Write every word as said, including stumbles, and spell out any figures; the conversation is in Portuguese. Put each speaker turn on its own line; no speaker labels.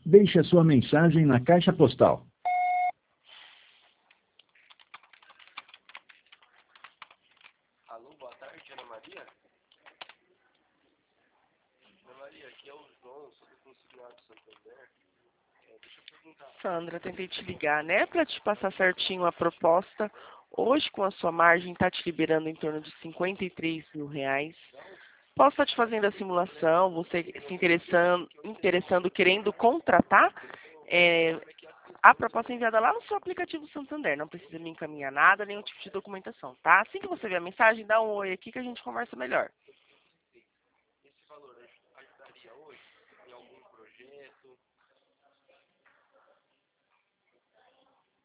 Deixe a sua mensagem na caixa postal.
Alô, boa tarde, Ana Maria. Ana Maria, aqui é o João, sou do Consignado Santander. É, deixa eu perguntar.
Sandra, tentei te ligar, né, para te passar certinho a proposta. Hoje, com a sua margem, está te liberando em torno de cinquenta e três mil reais. Posso estar te fazendo a simulação, você se interessando, interessando querendo contratar? É, a proposta é enviada lá no seu aplicativo Santander. Não precisa me encaminhar nada, nenhum tipo de documentação, tá? Assim que você ver a mensagem, dá um oi aqui que a gente conversa melhor.
Esse valor ajudaria hoje em algum projeto?